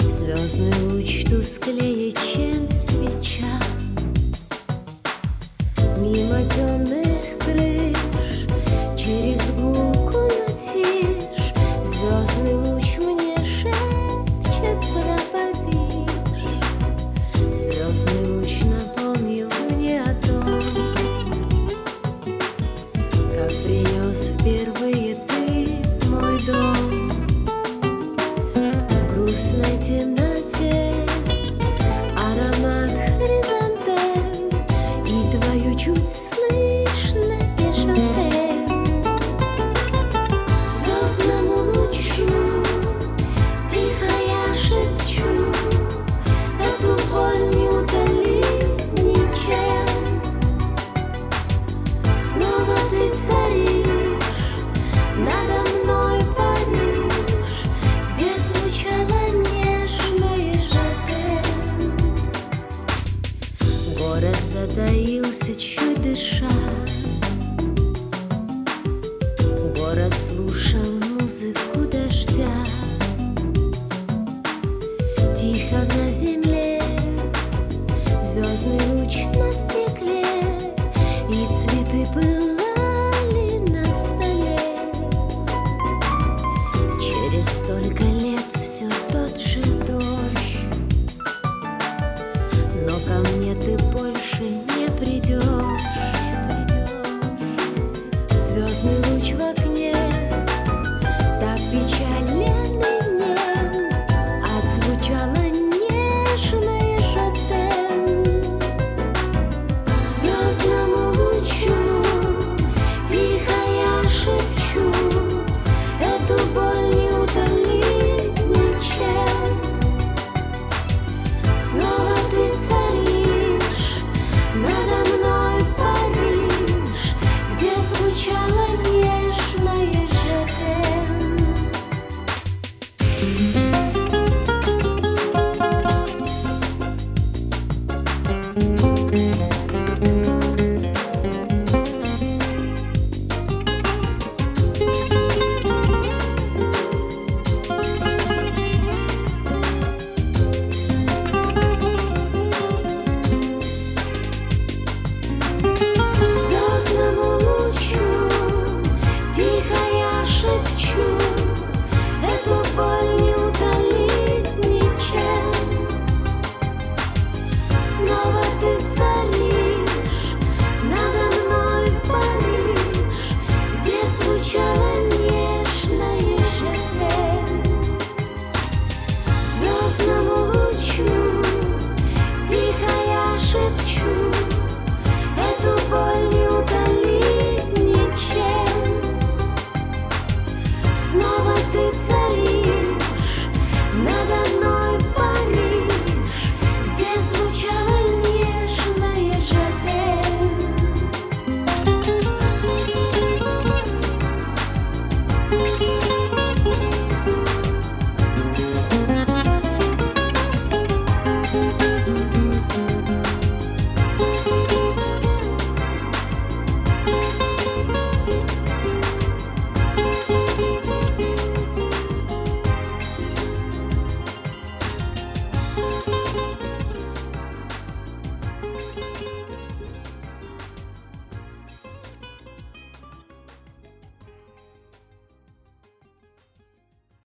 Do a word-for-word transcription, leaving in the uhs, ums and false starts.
Звездный луч тусклее, чем свеча. Мимо темных крыш, через гулкую тишь, звездный луч мне шепчет про Париж. Звездный луч напомнил мне о том, как принес впервые ты в мой дом. В грустной темноте аромат хризантем и твою чуть слышно дешеве. Звездному лучу тихо я шепчу, эту боль не утолить ничем. Снова ты царишь надо мной, Париж, где звучало нежное жаке. Город затаился, чуть дыша. Город слушал музыку дождя. Тихо на земле звездный луч